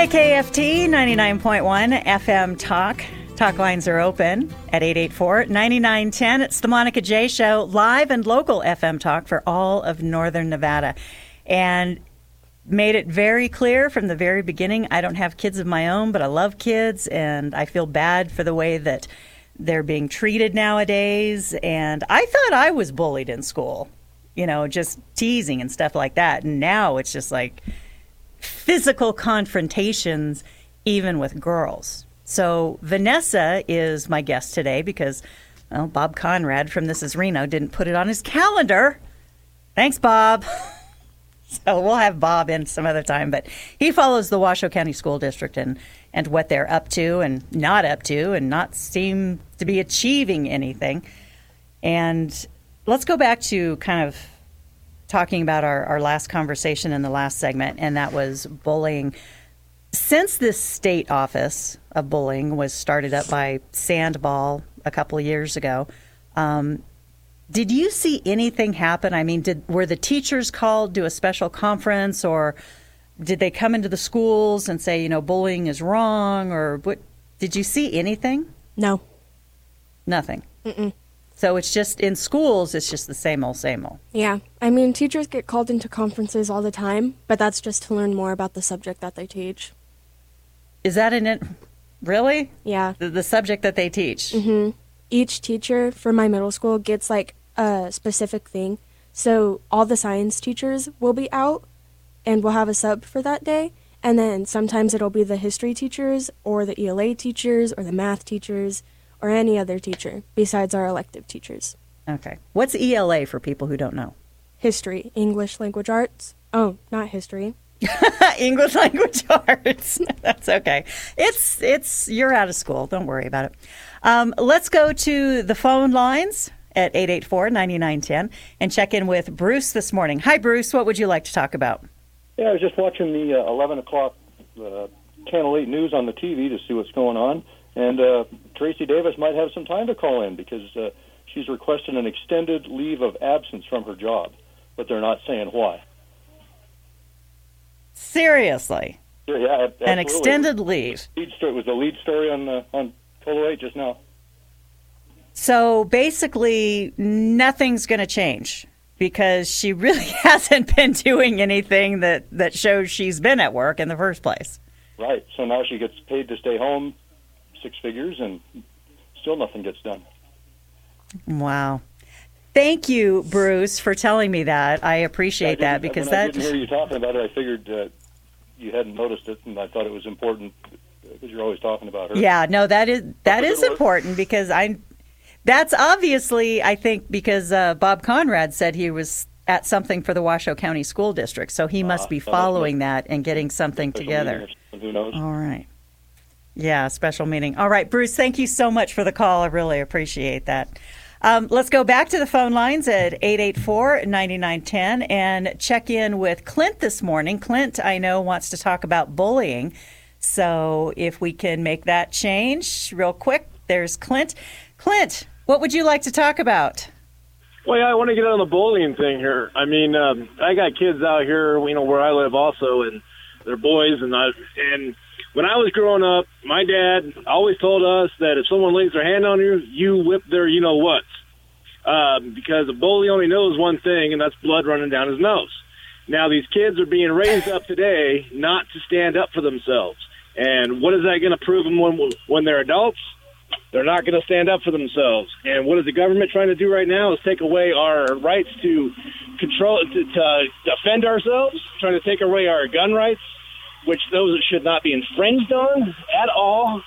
KKFT 99.1 FM Talk. Talk lines are open at 884-9910. It's the Monica J. Show, live and local FM Talk for all of Northern Nevada. And made it very clear from the very beginning, I don't have kids of my own, but I love kids, and I feel bad for the way that they're being treated nowadays. And I thought I was bullied in school, you know, just teasing and stuff like that. And now it's just like physical confrontations, even with girls. So Vanessa is my guest today because, well, Bob Conrad from This Is Reno didn't put it on his calendar. Thanks, Bob. So we'll have Bob in some other time, but he follows the Washoe County School District and what they're up to and not seem to be achieving anything. And let's go back to kind of talking about our last conversation in the last segment, and that was bullying. Since this state office of bullying was started up by Sandball a couple of years ago, did you see anything happen? I mean, were the teachers called to a special conference, or did they come into the schools and say, you know, bullying is wrong, or what? Did you see anything? No. Nothing? Mm-mm. So it's just in schools, it's just the same old, same old. Yeah. I mean, teachers get called into conferences all the time, but that's just to learn more about the subject that they teach. Is that really? Yeah. The subject that they teach? Mm-hmm. Each teacher for my middle school gets like a specific thing. So all the science teachers will be out and we'll have a sub for that day. And then sometimes it'll be the history teachers or the ELA teachers or the math teachers or any other teacher besides our elective teachers. Okay. What's ELA for people who don't know? History, English Language Arts. Oh, not history. English Language Arts. That's okay. It's you're out of school. Don't worry about it. Let's go to the phone lines at 884-9910 and check in with Bruce this morning. Hi, Bruce. What would you like to talk about? Yeah, I was just watching the 11 o'clock Channel 8 news on the TV to see what's going on. And Tracy Davis might have some time to call in because she's requesting an extended leave of absence from her job, but they're not saying why. Seriously? Yeah, absolutely. An extended leave. It was the lead story on Polo 8 just now. So basically, nothing's going to change because she really hasn't been doing anything that shows she's been at work in the first place. Right. So now she gets paid to stay home, 6 figures, and still nothing gets done. Wow. Thank you, Bruce, for telling me that. I appreciate that because I didn't hear you talking about it. I figured you hadn't noticed it, and I thought it was important because you're always talking about her. Yeah, no, that is important because that's obviously, I think, because Bob Conrad said he was at something for the Washoe County School District, so he must be following that and getting something together. Who knows? All right. Yeah, special meeting. All right, Bruce, thank you so much for the call. I really appreciate that. Let's go back to the phone lines at 884-9910 and check in with Clint this morning. Clint, I know, wants to talk about bullying. So if we can make that change real quick, there's Clint. Clint, what would you like to talk about? Well, yeah, I want to get on the bullying thing here. I mean, I got kids out here, you know, where I live also, and they're boys. And when I was growing up, my dad always told us that if someone lays their hand on you, you whip their you-know-what. Because a bully only knows one thing, and that's blood running down his nose. Now, these kids are being raised up today not to stand up for themselves. And what is that going to prove them when they're adults? They're not going to stand up for themselves. And what is the government trying to do right now is take away our rights to control, to defend ourselves, trying to take away our gun rights, which those should not be infringed on at all.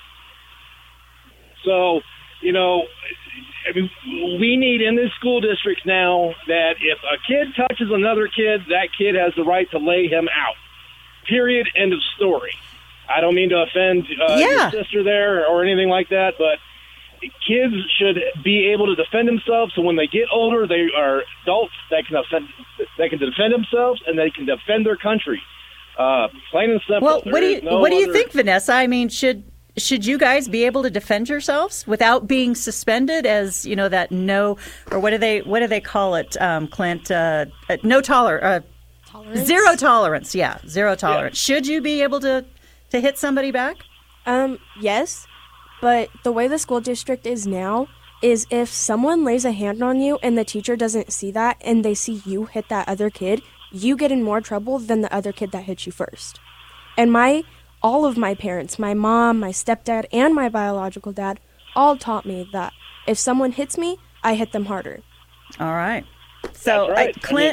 So, you know, I mean, we need in this school districts now that if a kid touches another kid, that kid has the right to lay him out. Period. End of story. I don't mean to offend your sister there or anything like that, but kids should be able to defend themselves. So when they get older, they are adults that can defend themselves and they can defend their country. Plain and simple. Well, what do you think, Vanessa? I mean, should you guys be able to defend yourselves without being suspended? As you know, that no, or what do they call it, Clint? No tolerance. Tolerance? Zero tolerance. Yeah, zero tolerance. Yeah. Should you be able to to hit somebody back? Yes, but the way the school district is now is if someone lays a hand on you and the teacher doesn't see that and they see you hit that other kid, you get in more trouble than the other kid that hit you first. And all of my parents, my mom, my stepdad, and my biological dad all taught me that if someone hits me, I hit them harder. All right. So, That's right. Clint,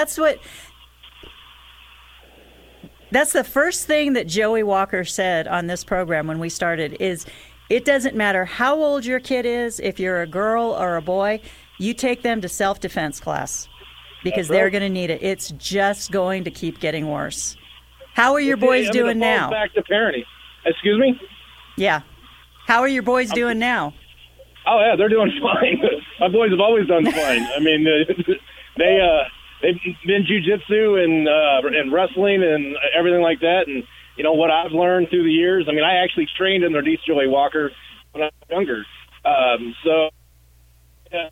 that's the first thing that Joey Walker said on this program when we started is it doesn't matter how old your kid is, if you're a girl or a boy, you take them to self-defense class because they're going to need it. It's just going to keep getting worse. How are your boys doing now? Back to parenting. Excuse me? Yeah. How are your boys doing now? Oh, yeah, they're doing fine. My boys have always done fine. I mean, they've been jiu-jitsu and wrestling and everything like that. And, you know, what I've learned through the years, I mean, I actually trained under Denise Joey Walker when I was younger. Yeah.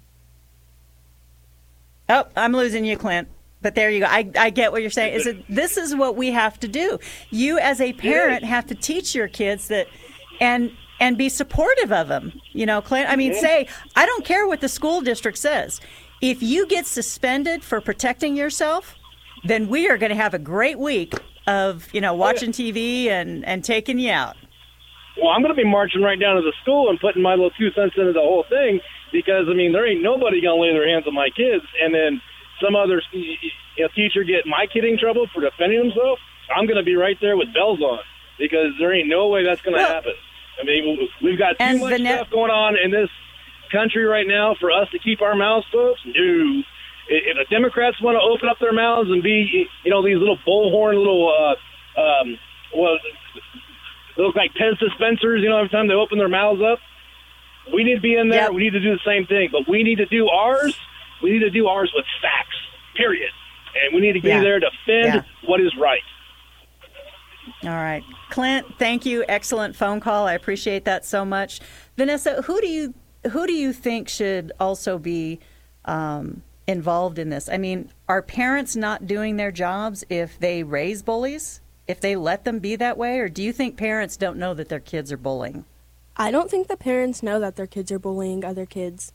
Oh, I'm losing you, Clint. But there you go. I get what you're saying. This is what we have to do. You, as a parent, have to teach your kids that, and be supportive of them. You know, Clint. I mean, say, I don't care what the school district says. If you get suspended for protecting yourself, then we are going to have a great week of, you know, watching TV and taking you out. Well, I'm going to be marching right down to the school and putting my little 2 cents into the whole thing because, I mean, there ain't nobody going to lay their hands on my kids. And then some other teacher get my kid in trouble for defending himself, I'm going to be right there with bells on because there ain't no way that's going to happen. I mean, we've got too much stuff going on in this country right now for us to keep our mouths closed. No. If the Democrats want to open up their mouths and be, you know, these little bullhorn little, they look like pen suspensors, you know, every time they open their mouths up, we need to be in there. Yep. We need to do the same thing. But we need to do ours. We need to do ours with facts, period. And we need to be there to defend what is right. All right. Clint, thank you. Excellent phone call. I appreciate that so much. Vanessa, who do you think should also be involved in this? I mean, are parents not doing their jobs if they raise bullies, if they let them be that way? Or do you think parents don't know that their kids are bullying? I don't think the parents know that their kids are bullying other kids.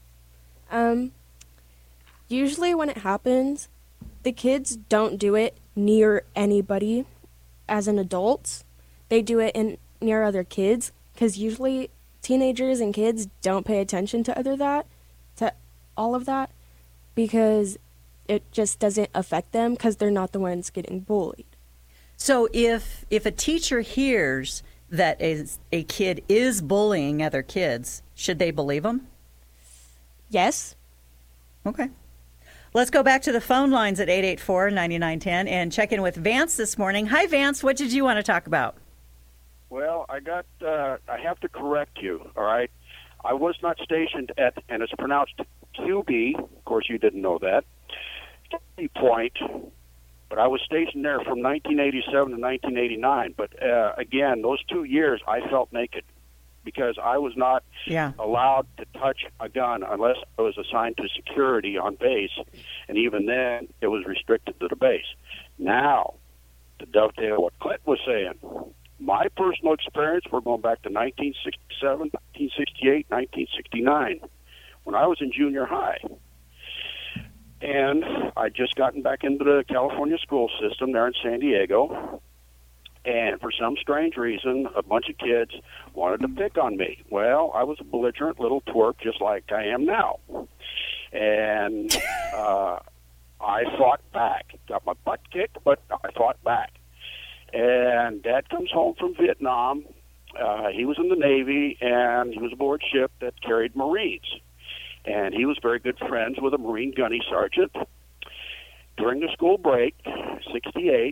Usually when it happens, the kids don't do it near anybody as an adult. They do it near other kids because usually teenagers and kids don't pay attention to all of that because it just doesn't affect them because they're not the ones getting bullied. So if a teacher hears that a kid is bullying other kids, should they believe them? Yes. Okay. Let's go back to the phone lines at 884-9910 and check in with Vance this morning. Hi, Vance. What did you want to talk about? Well, I have to correct you, all right? I was not stationed at, and it's pronounced QB, of course you didn't know that, Point, but I was stationed there from 1987 to 1989. But again, those 2 years I felt naked because I was not allowed to touch a gun unless I was assigned to security on base, and even then it was restricted to the base. Now, to dovetail what Clint was saying, my personal experience, we're going back to 1967, 1968, 1969, when I was in junior high. And I'd just gotten back into the California school system there in San Diego. And for some strange reason, a bunch of kids wanted to pick on me. Well, I was a belligerent little twerp just like I am now. And I fought back. Got my butt kicked, but I fought back. And Dad comes home from Vietnam. He was in the Navy, and he was aboard ship that carried Marines. And he was very good friends with a Marine gunny sergeant. During the school break, 68,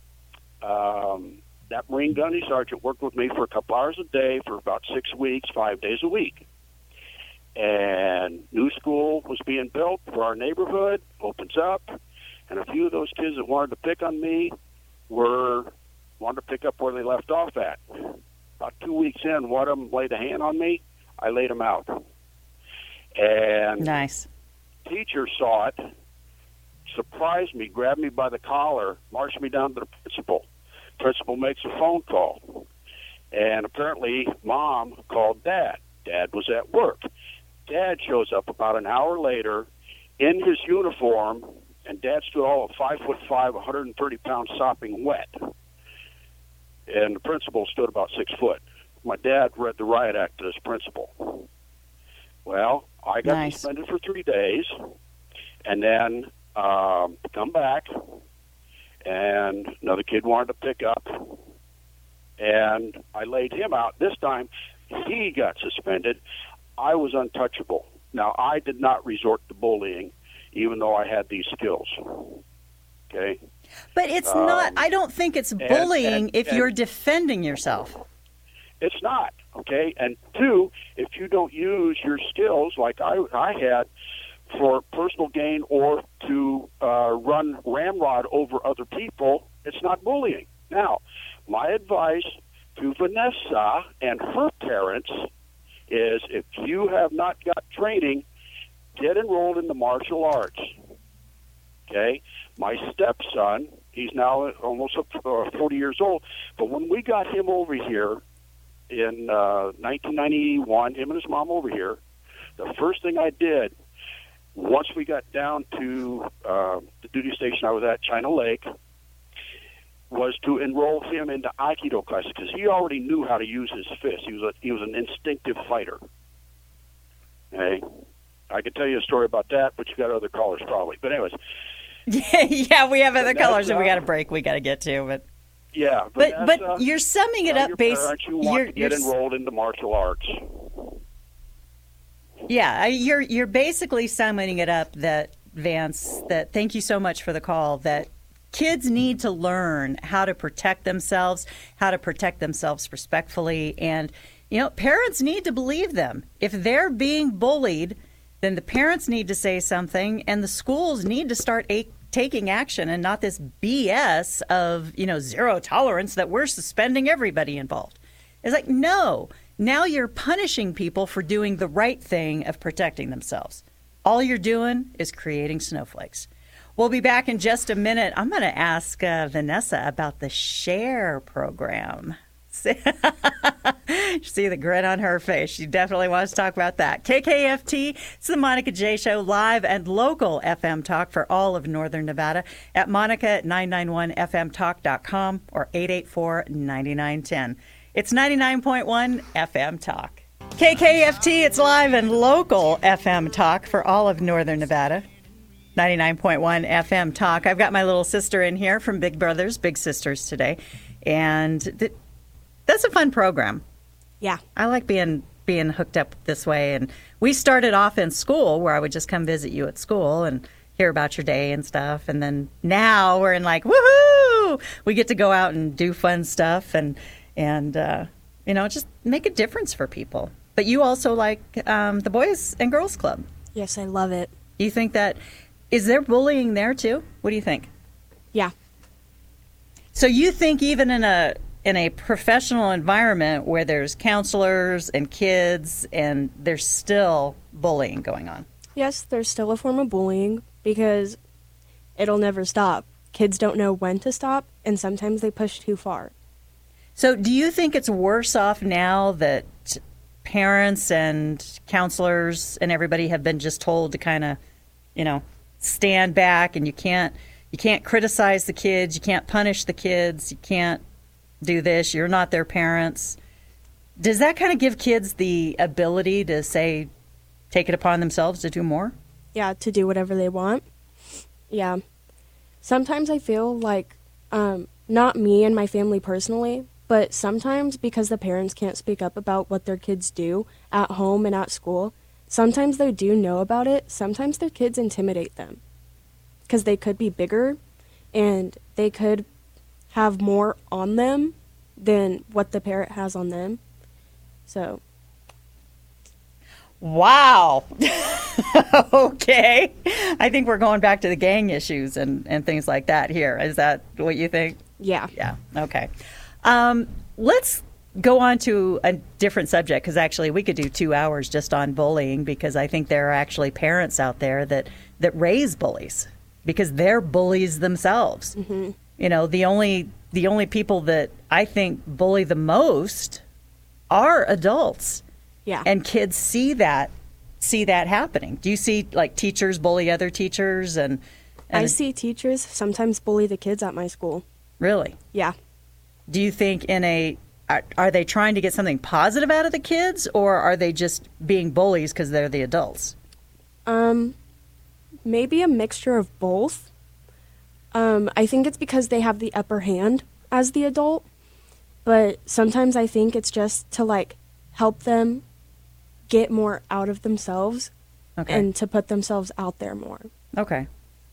that Marine gunny sergeant worked with me for a couple hours a day for about 6 weeks, 5 days a week. And new school was being built for our neighborhood, opens up, and a few of those kids that wanted to pick on me wanted to pick up where they left off at. About 2 weeks in, one of them laid a hand on me. I laid him out. And nice. Teacher saw it, surprised me, grabbed me by the collar, marched me down to the principal, principal makes a phone call. And apparently, Mom called Dad. Dad was at work. Dad shows up about an hour later in his uniform, and Dad stood all of 5'5", 130 pounds, sopping wet. And the principal stood about 6 foot. My dad read the riot act to this principal. Well, I got suspended for 3 days, and then come back, and another kid wanted to pick up, and I laid him out. This time, he got suspended. I was untouchable. Now, I did not resort to bullying, even though I had these skills. Okay? But it's not, I don't think it's bullying if you're defending yourself. It's not, okay? And two, if you don't use your skills like I had for personal gain or to run ramrod over other people, it's not bullying. Now, my advice to Vanessa and her parents is if you have not got training, get enrolled in the martial arts. Okay? My stepson, he's now almost 40 years old, but when we got him over here in 1991, him and his mom over here, the first thing I did, once we got down to the duty station I was at, China Lake, was to enroll him into Aikido classes because he already knew how to use his fists. He was an instinctive fighter. Okay? I could tell you a story about that, but you got other callers probably. But anyways. Yeah, we have other callers that we got a break we got to get to. But yeah, but you're summing it up based. You want to get enrolled into martial arts. Yeah, you're basically summing it up that, Vance, that thank you so much for the call, that kids need to learn how to protect themselves respectfully, and parents need to believe them. If they're being bullied, then the parents need to say something, and the schools need to start taking action, and not this BS of zero tolerance that we're suspending everybody involved. It's like, no, now you're punishing people for doing the right thing of protecting themselves. All you're doing is creating snowflakes. We'll be back in just a minute. I'm going to ask Vanessa about the SHARE program. See the grin on her face. She definitely wants to talk about that. KKFT, it's the Monica J. Show, live and local FM talk for all of Northern Nevada at monica991fmtalk.com or 884-9910. It's 99.1 FM Talk. KKFT, it's live and local FM talk for all of Northern Nevada. 99.1 FM Talk. I've got my little sister in here from Big Brothers, Big Sisters today. And that's a fun program. Yeah. I like being hooked up this way. And we started off in school where I would just come visit you at school and hear about your day and stuff. And then now we're in like, woohoo! We get to go out and do fun stuff and just make a difference for people. But you also like the Boys and Girls Club. Yes, I love it. You think that, is there bullying there too? What do you think? Yeah. So you think even in a professional environment where there's counselors and kids and there's still bullying going on? Yes, there's still a form of bullying because it'll never stop. Kids don't know when to stop, and sometimes they push too far. So do you think it's worse off now that parents and counselors and everybody have been just told to kind of, stand back, and you can't criticize the kids, you can't punish the kids, you can't do this, you're not their parents? Does that kind of give kids the ability to say, take it upon themselves to do more? Yeah, to do whatever they want. Yeah. Sometimes I feel like, not me and my family personally, but sometimes because the parents can't speak up about what their kids do at home and at school, sometimes they do know about it. Sometimes their kids intimidate them because they could be bigger and they could have more on them than what the parent has on them. So. Wow. Okay. I think we're going back to the gang issues and things like that here. Is that what you think? Yeah. Yeah. Okay. Let's go on to a different subject, because actually we could do 2 hours just on bullying, because I think there are actually parents out there that raise bullies because they're bullies themselves. Mm-hmm. The only the only people that I think bully the most are adults. Yeah. And kids see that happening. Do you see like teachers bully other teachers and I see teachers sometimes bully the kids at my school. Really? Yeah. Do you think are they trying to get something positive out of the kids, or are they just being bullies because they're the adults? Maybe a mixture of both. I think it's because they have the upper hand as the adult, but sometimes I think it's just to like help them get more out of themselves and to put themselves out there more. Okay.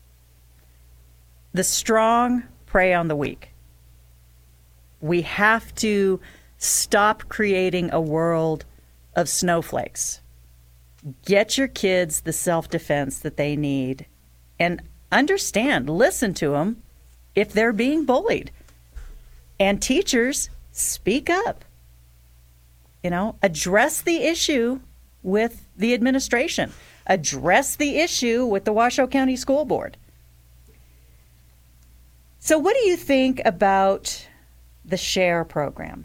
The strong prey on the weak. We have to stop creating a world of snowflakes. Get your kids the self-defense that they need and understand, listen to them if they're being bullied. And teachers, speak up. Address the issue with the administration. Address the issue with the Washoe County School Board. So what do you think about the SHARE program?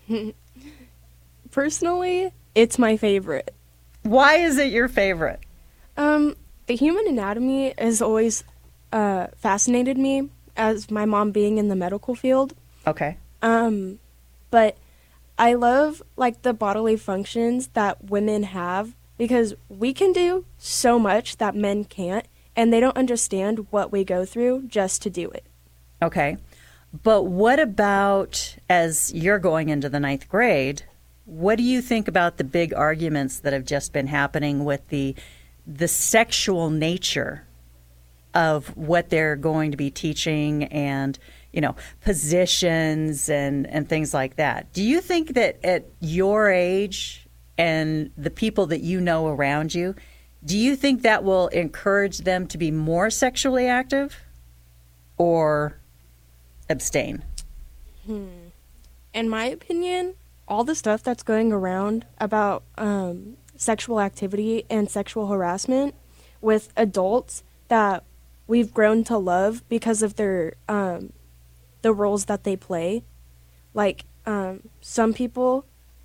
Personally, it's my favorite. Why is it your favorite? The human anatomy has always fascinated me, as my mom being in the medical field. Okay. But I love like the bodily functions that women have, because we can do so much that men can't, and they don't understand what we go through just to do it. Okay. But what about, as you're going into the 9th grade, what do you think about the big arguments that have just been happening with the sexual nature of what they're going to be teaching and, positions and things like that? Do you think that at your age and the people that you know around you, do you think that will encourage them to be more sexually active or abstain? In my opinion, all the stuff that's going around about sexual activity and sexual harassment with adults that we've grown to love because of their the roles that they play. Like some people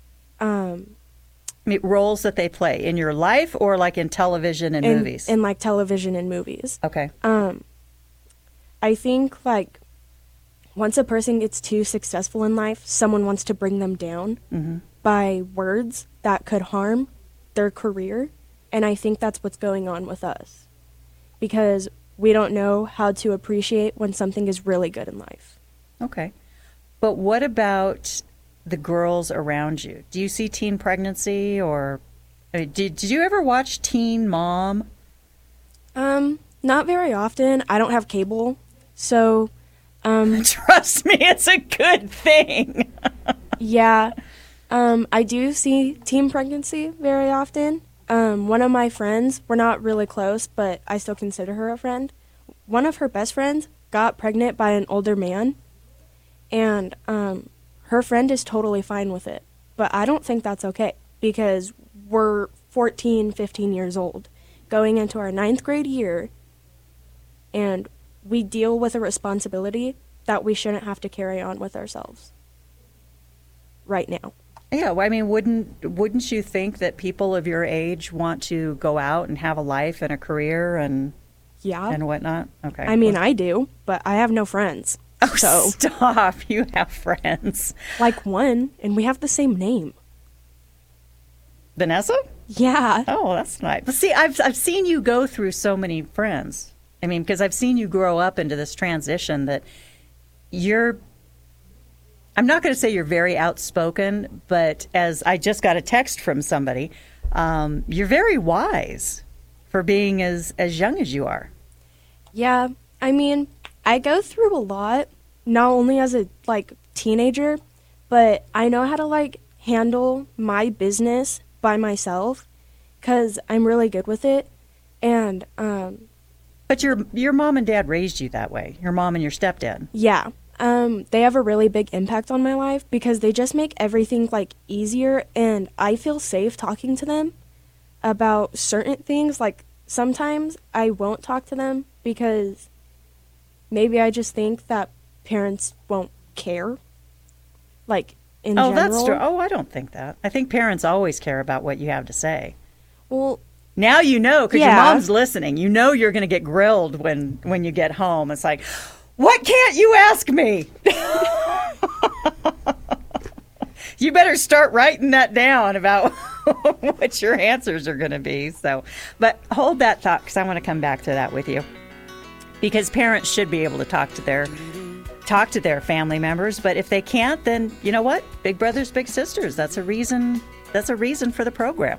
roles that they play in your life, or like in television and movies? In like television and movies. Okay. I think like once a person gets too successful in life, someone wants to bring them down by words that could harm their career. And I think that's what's going on with us, because we don't know how to appreciate when something is really good in life. Okay. But what about the girls around you? Do you see teen pregnancy, or did you ever watch Teen Mom? Not very often. I don't have cable, so trust me, it's a good thing. Yeah. I do see teen pregnancy very often. One of my friends, we're not really close, but I still consider her a friend. One of her best friends got pregnant by an older man, and her friend is totally fine with it. But I don't think that's okay, because we're 14, 15 years old, going into our 9th grade year, and we deal with a responsibility that we shouldn't have to carry on with ourselves right now. Yeah, well, I mean, wouldn't you think that people of your age want to go out and have a life and a career and whatnot? Okay. I mean, I do, but I have no friends. Oh, so stop! You have friends. Like one, and we have the same name. Vanessa? Yeah. Oh, that's nice. But see, I've seen you go through so many friends. I mean, because I've seen you grow up into this transition that I'm not going to say you're very outspoken, but as I just got a text from somebody, you're very wise for being as young as you are. Yeah, I mean, I go through a lot, not only as a teenager, but I know how to handle my business by myself, because I'm really good with it. And but your mom and dad raised you that way. Your mom and your stepdad. Yeah. They have a really big impact on my life, because they just make everything easier, and I feel safe talking to them about certain things. Sometimes I won't talk to them because maybe I just think that parents won't care, like in Oh, general. that's true. Oh, I don't think that. I think parents always care about what you have to say. Well, Now you know, because your Yeah. mom's listening. You know you're going to get grilled when you get home. It's like, what can't you ask me? You better start writing that down about what your answers are going to be. So, but hold that thought, because I want to come back to that with you. Because parents should be able to talk to their family members, but if they can't, then you know what? Big brothers, big sisters. That's a reason. That's a reason for the program.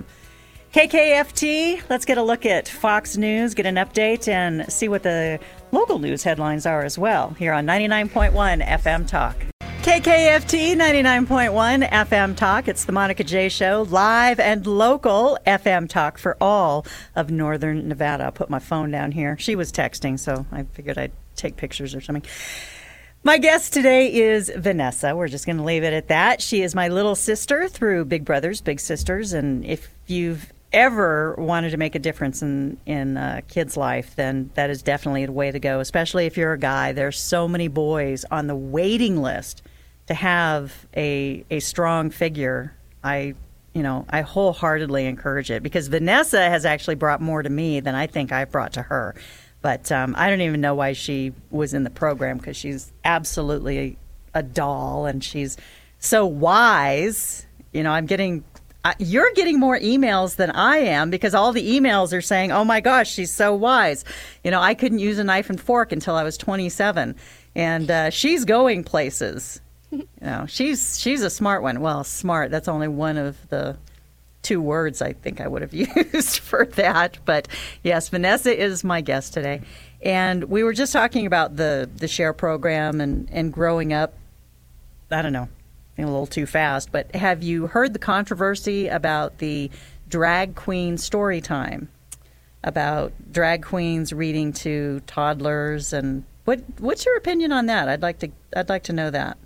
KKFT, let's get a look at Fox News, get an update, and see what the local news headlines are as well here on 99.1 FM Talk. KKFT 99.1 FM Talk. It's the Monica J. Show, live and local FM Talk for all of Northern Nevada. I'll put my phone down here. She was texting, so I figured I'd take pictures or something. My guest today is Vanessa. We're just going to leave it at that. She is my little sister through Big Brothers, Big Sisters, and if you've ever wanted to make a difference in a kid's life, then that is definitely the way to go, especially if you're a guy. There's so many boys on the waiting list to have a strong figure. I wholeheartedly encourage it, because Vanessa has actually brought more to me than I think I've brought to her. But I don't even know why she was in the program, because she's absolutely a doll, and she's so wise. You know, you're getting more emails than I am, because all the emails are saying, oh my gosh, she's so wise. You know, I couldn't use a knife and fork until I was 27, and she's going places. You know, she's a smart one. Well, smart, that's only one of the 2 words I think I would have used for that. But yes, Vanessa is my guest today. And we were just talking about the SHARE program and growing up. I don't know, a little too fast, but have you heard the controversy about the drag queen story time? About drag queens reading to toddlers, and what's your opinion on that? I'd like to know that.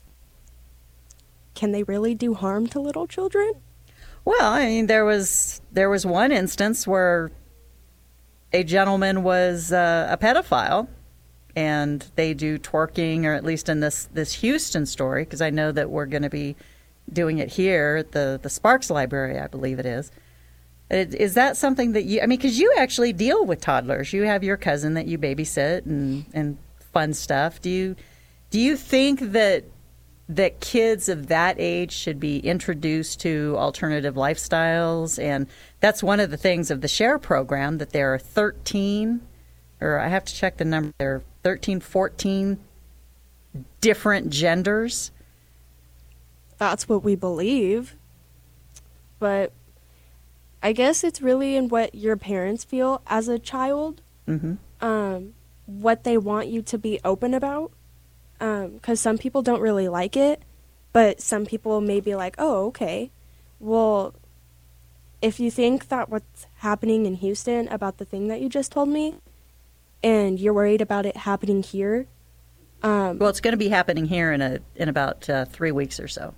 Can they really do harm to little children? Well, I mean, there was one instance where a gentleman was a pedophile, and they do twerking, or at least in this Houston story, because I know that we're going to be doing it here at the Sparks Library, I believe it is. Is that something that you, I mean, because you actually deal with toddlers. You have your cousin that you babysit and fun stuff. Do you think that kids of that age should be introduced to alternative lifestyles? And that's one of the things of the SHARE program, that there are 13, or I have to check the number, there are 13, 14 different genders. That's what we believe. But I guess it's really in what your parents feel as a child, what they want you to be open about. Because some people don't really like it, but some people may be like, oh, okay. Well, if you think that what's happening in Houston about the thing that you just told me, and you're worried about it happening here. Well, it's going to be happening here in about 3 weeks or so.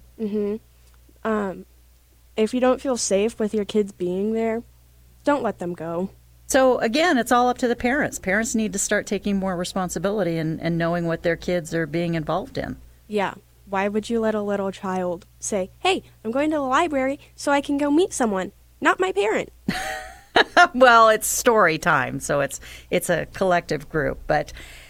If you don't feel safe with your kids being there, don't let them go. So, again, it's all up to the parents. Parents need to start taking more responsibility and knowing what their kids are being involved in. Yeah. Why would you let a little child say, hey, I'm going to the library so I can go meet someone, not my parent? Well, it's story time, so it's a collective group. But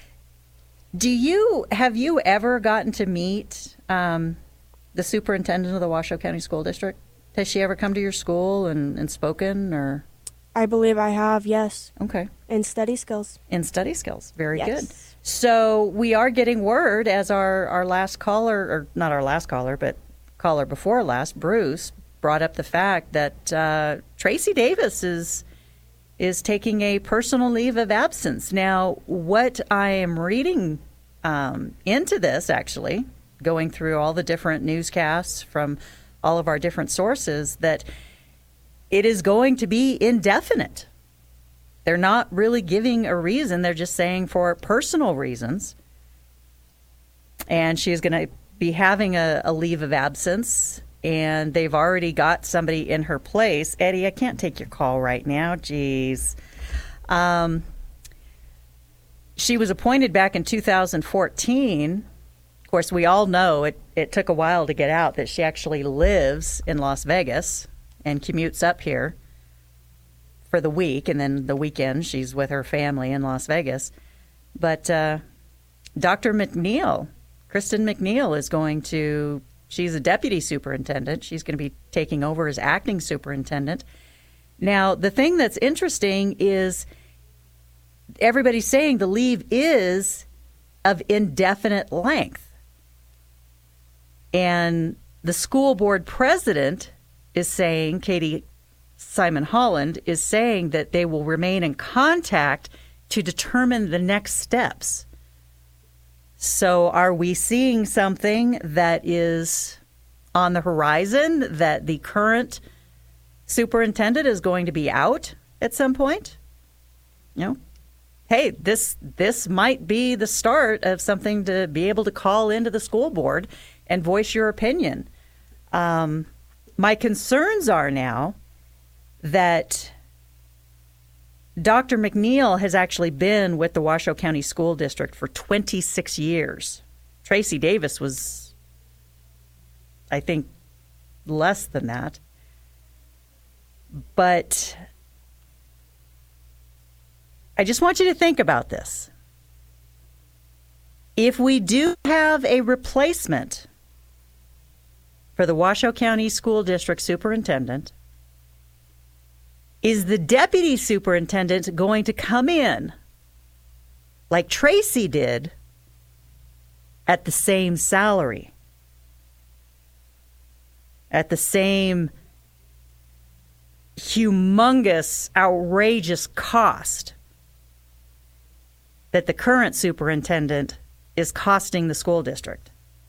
have you ever gotten to meet the superintendent of the Washoe County School District? Has she ever come to your school and spoken, or? I believe I have, yes. Okay. In study skills. In study skills. Very Yes. good. So we are getting word, as our last caller, or not our last caller, but caller before last, Bruce, brought up the fact that Tracy Davis is taking a personal leave of absence. Now, what I am reading into this, actually, going through all the different newscasts from all of our different sources, that it is going to be indefinite. They're not really giving a reason. They're just saying for personal reasons. And she is going to be having a leave of absence, and they've already got somebody in her place. Eddie, I can't take your call right now. Jeez. She was appointed back in 2014. Of course, we all know it took a while to get out that she actually lives in Las Vegas and commutes up here for the week, and then the weekend she's with her family in Las Vegas. But Dr. McNeil, Kristen McNeil, she's a deputy superintendent. She's going to be taking over as acting superintendent. Now, the thing that's interesting is everybody's saying the leave is of indefinite length. And the school board president is saying, Katie Simon Holland, is saying that they will remain in contact to determine the next steps. So are we seeing something that is on the horizon, that the current superintendent is going to be out at some point? Hey, this might be the start of something to be able to call into the school board and voice your opinion. My concerns are now that Dr. McNeil has actually been with the Washoe County School District for 26 years. Tracy Davis was, I think, less than that. But I just want you to think about this. If we do have a replacement for the Washoe County School District superintendent, is the deputy superintendent going to come in like Tracy did at the same salary, at the same humongous, outrageous cost that the current superintendent is costing the school district?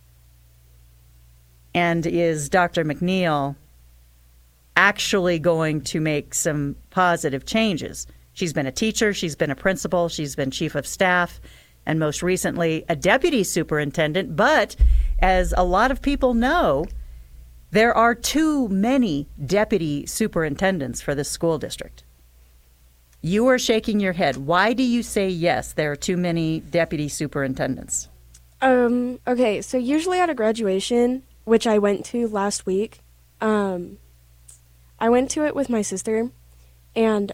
And is Dr. McNeil actually going to make some positive changes? She's been a teacher, she's been a principal, she's been chief of staff, and most recently a deputy superintendent. But as a lot of people know, there are too many deputy superintendents for this school district. You are shaking your head. Why do you say yes, there are too many deputy superintendents? Okay, so usually at a graduation, which I went to last week, I went to it with my sister, and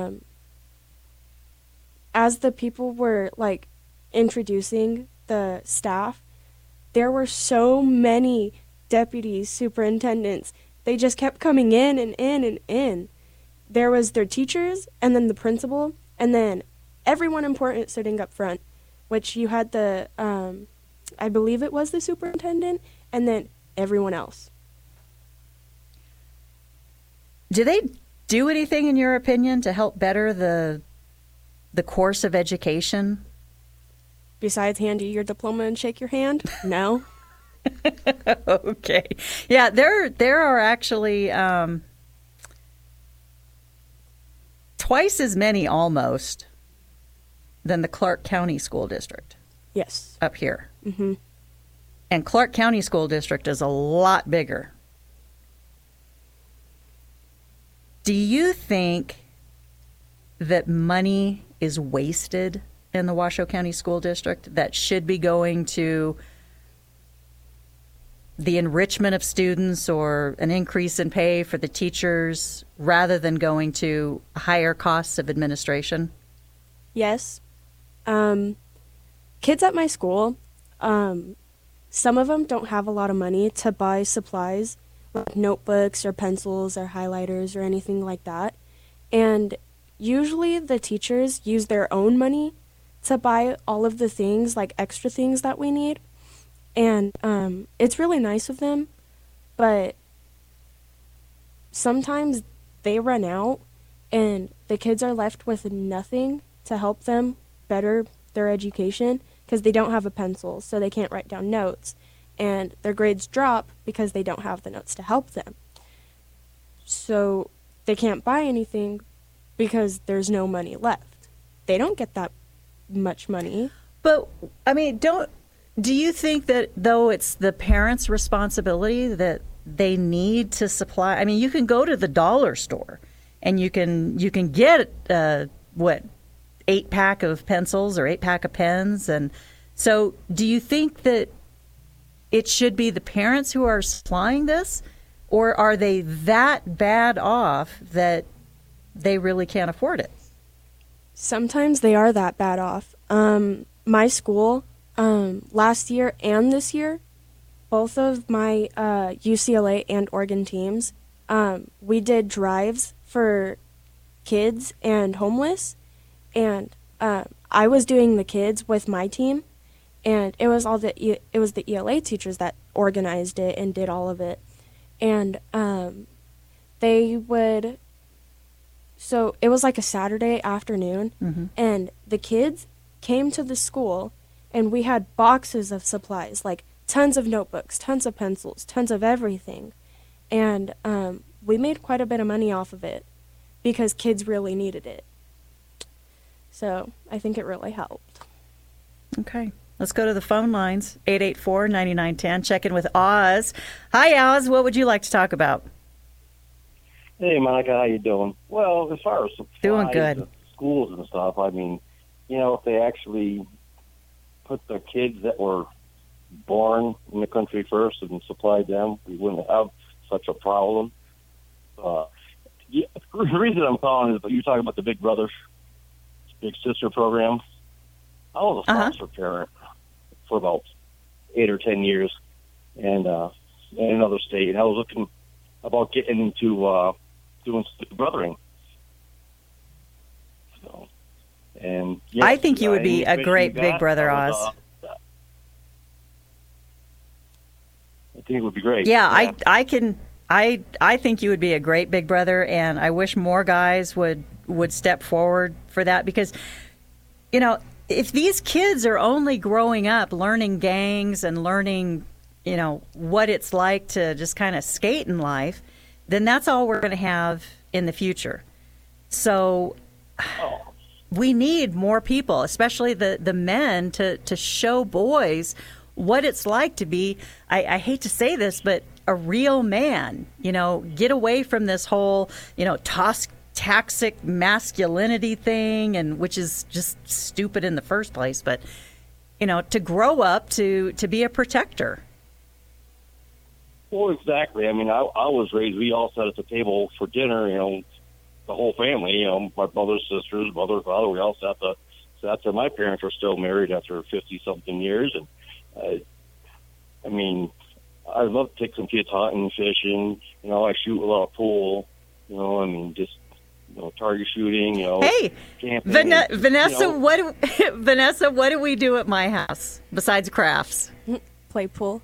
as the people were, like, introducing the staff, there were so many deputy superintendents. They just kept coming in and in and in. There was their teachers, and then the principal, and then everyone important sitting up front, which you had the, I believe it was the superintendent, and then everyone else. Do they do anything, in your opinion, to help better the course of education? Besides hand you your diploma and shake your hand? No. Okay. Yeah, there are actually twice as many almost than the Clark County School District. Yes. Up here. Mm-hmm. And Clark County School District is a lot bigger. Do you think that money is wasted in the Washoe County School District that should be going to the enrichment of students or an increase in pay for the teachers rather than going to higher costs of administration? Yes. Kids at my school, some of them don't have a lot of money to buy supplies like notebooks or pencils or highlighters or anything like that. And usually the teachers use their own money to buy all of the things, like extra things that we need. And it's really nice of them, but sometimes they run out and the kids are left with nothing to help them better their education because they don't have a pencil, so they can't write down notes. And their grades drop because they don't have the notes to help them. So they can't buy anything because there's no money left. They don't get that much money. But, I mean, do you think that, though, it's the parents' responsibility that they need to supply? I mean, you can go to the dollar store and you can get, 8-pack of pencils or 8-pack of pens. And so do you think that it should be the parents who are supplying this, or are they that bad off that they really can't afford it? Sometimes they are that bad off. My school, last year and this year, both of my UCLA and Oregon teams, we did drives for kids and homeless, and I was doing the kids with my team, and it was the ELA teachers that organized it and did all of it, and so it was like a Saturday afternoon, and the kids came to the school, and we had boxes of supplies, like tons of notebooks, tons of pencils, tons of everything, and we made quite a bit of money off of it because kids really needed it. So I think it really helped. Okay. Let's go to the phone lines, 884-9910. Check in with Oz. Hi, Oz. What would you like to talk about? Hey, Monica, how you doing? Well, as far as supplies, doing good. Schools and stuff, I mean, if they actually put the kids that were born in the country first and supplied them, we wouldn't have such a problem. The reason I'm calling is, you're talking about the Big Brother, Big Sister program. I was a foster parent for about 8 or 10 years, and in another state, and I was looking about getting into doing brothering. So, and yes, I think you would be a great Big Brother, Oz. I think it would be great. Yeah. I think you would be a great Big Brother, and I wish more guys would step forward for that, because, if these kids are only growing up learning gangs and learning, what it's like to just kind of skate in life, then that's all we're going to have in the future. So we need more people, especially the men, to show boys what it's like to be, I hate to say this, but a real man. Get away from this whole, toxic masculinity thing, and which is just stupid in the first place. But, to grow up to be a protector. Well, exactly. I mean, I was raised, we all sat at the table for dinner, the whole family, my brother's sisters, mother, father, we all sat there. My parents were still married after 50-something years. And, I mean, I'd love to take some kids hunting, fishing. I shoot a lot of pool, just, target shooting, Hey, camping. Vanessa, Vanessa, what do we do at my house besides crafts? Play pool.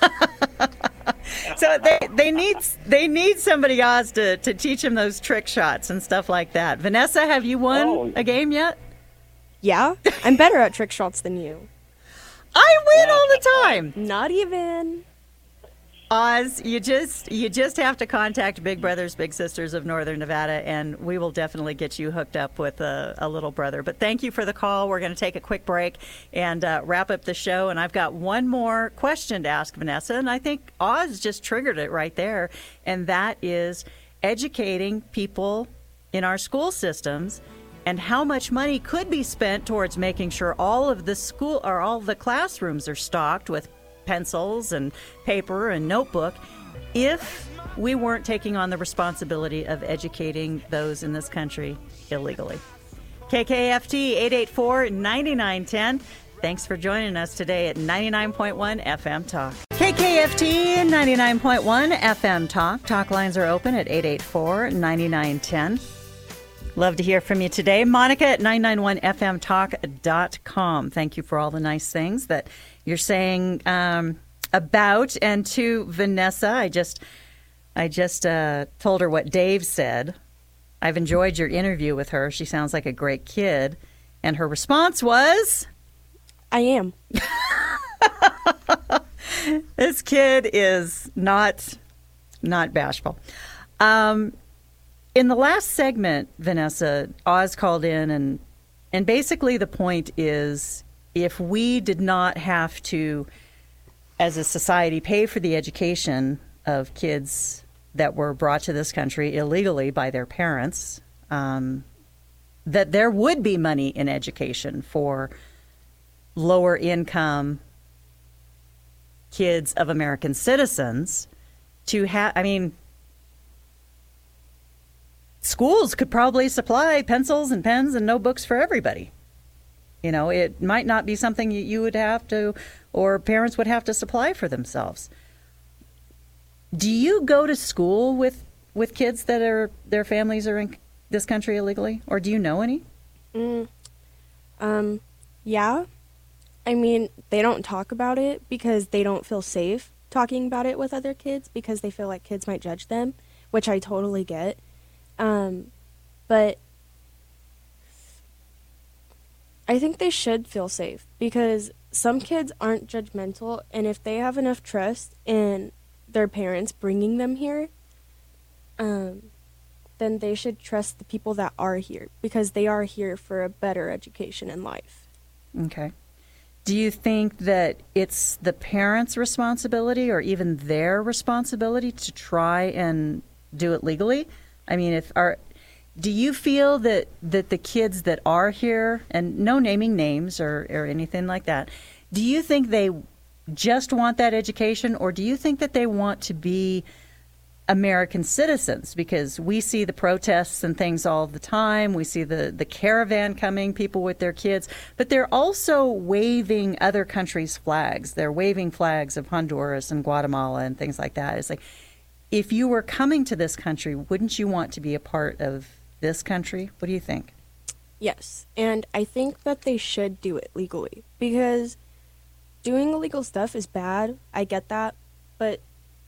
So they need somebody, Oz, to teach them those trick shots and stuff like that. Vanessa, have you won a game yet? Yeah, I'm better at trick shots than you. I win all the time. Not even. Oz, you just have to contact Big Brothers Big Sisters of Northern Nevada, and we will definitely get you hooked up with a little brother. But thank you for the call. We're going to take a quick break and wrap up the show. And I've got one more question to ask Vanessa, and I think Oz just triggered it right there, and that is educating people in our school systems and how much money could be spent towards making sure all of the classrooms are stocked with pencils and paper and notebook if we weren't taking on the responsibility of educating those in this country illegally. KKFT 884-9910. Thanks for joining us today at 99.1 FM Talk. KKFT 99.1 FM Talk. Talk lines are open at 884-9910. Love to hear from you today. Monica at 991fmtalk.com. Thank you for all the nice things that you're saying about. And to Vanessa, I just told her what Dave said. I've enjoyed your interview with her. She sounds like a great kid. And her response was, I am. This kid is not bashful. In the last segment, Vanessa, Oz called in, and basically the point is, if we did not have to, as a society, pay for the education of kids that were brought to this country illegally by their parents, that there would be money in education for lower income kids of American citizens to have, I mean, schools could probably supply pencils and pens and notebooks for everybody. You know, it might not be something you would have to, or parents would have to supply for themselves. Do you go to school with kids that are, their families are in this country illegally, or do you know any? Yeah. I mean, they don't talk about it because they don't feel safe talking about it with other kids because they feel like kids might judge them, which I totally get. But I think they should feel safe because some kids aren't judgmental, and if they have enough trust in their parents bringing them here, then they should trust the people that are here because they are here for a better education in life. Okay. Do you think that it's the parents' responsibility or even their responsibility to try and do it legally? I mean, do you feel that the kids that are here, and no naming names or anything like that, do you think they just want that education, or do you think that they want to be American citizens? Because we see the protests and things all the time. We see the caravan coming, people with their kids, but they're also waving other countries' flags. They're waving flags of Honduras and Guatemala and things like that. It's like, if you were coming to this country, wouldn't you want to be a part of this country? What do you think? Yes, and I think that they should do it legally because doing illegal stuff is bad. I get that, but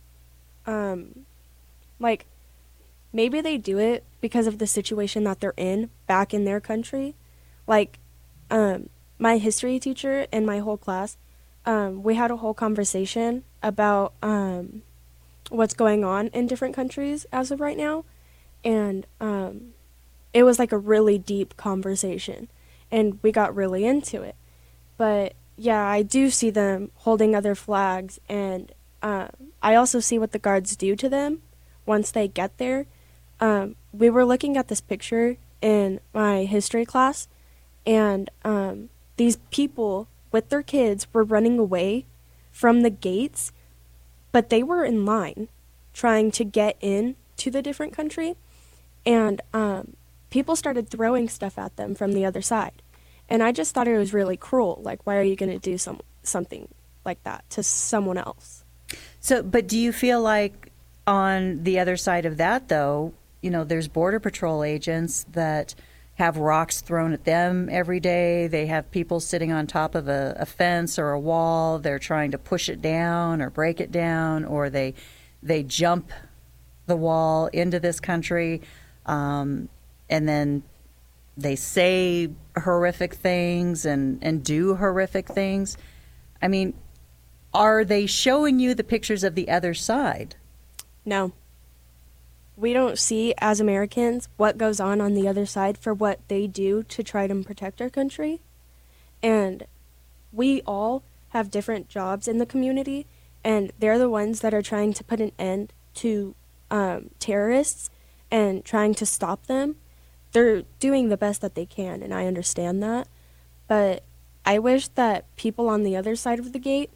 like, maybe they do it because of the situation that they're in back in their country. Like, my history teacher and my whole class, we had a whole conversation about what's going on in different countries as of right now. And it was like a really deep conversation, and we got really into it. But, yeah, I do see them holding other flags, and I also see what the guards do to them once they get there. We were looking at this picture in my history class, and these people with their kids were running away from the gates, but they were in line trying to get in to the different country, and people started throwing stuff at them from the other side. And I just thought it was really cruel. Like, why are you going to do something like that to someone else? So, but do you feel like on the other side of that, though, you know, there's Border Patrol agents that have rocks thrown at them every day. They have people sitting on top of a fence or a wall. They're trying to push it down or break it down, or they jump the wall into this country, and then they say horrific things and do horrific things. I mean, are they showing you the pictures of the other side? No. We don't see, as Americans, what goes on the other side for what they do to try to protect our country. And we all have different jobs in the community, and they're the ones that are trying to put an end to terrorists and trying to stop them. They're doing the best that they can, and I understand that. But I wish that people on the other side of the gate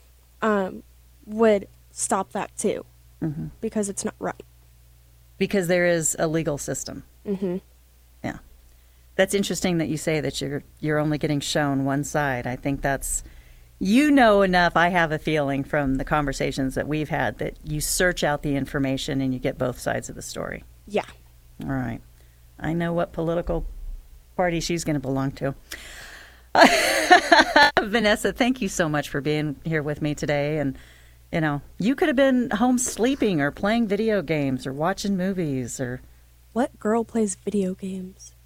would stop that too, because it's not right. Because there is a legal system. Mm-hmm. Yeah. That's interesting that you say that you're only getting shown one side. I think that's, you know enough, I have a feeling from the conversations that we've had that you search out the information and you get both sides of the story. Yeah. All right. I know what political party she's going to belong to. Vanessa, thank you so much for being here with me today. And, you know, you could have been home sleeping or playing video games or watching movies or... What girl plays video games?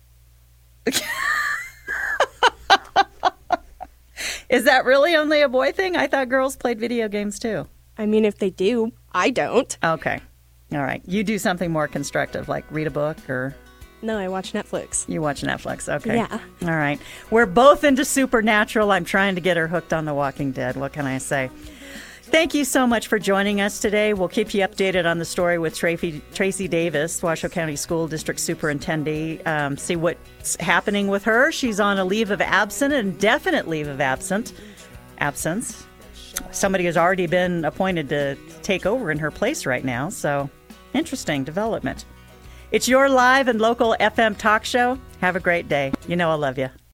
Is that really only a boy thing? I thought girls played video games too. I mean, if they do, I don't. Okay. All right. You do something more constructive, like read a book or... No, I watch Netflix. You watch Netflix. Okay. Yeah. All right. We're both into Supernatural. I'm trying to get her hooked on The Walking Dead. What can I say? Thank you so much for joining us today. We'll keep you updated on the story with Tracy Davis, Washoe County School District Superintendent. See what's happening with her. She's on a leave of absence, indefinite leave of absence. somebody has already been appointed to take over in her place right now. So, interesting development. It's your live and local FM talk show. Have a great day. You know I love you.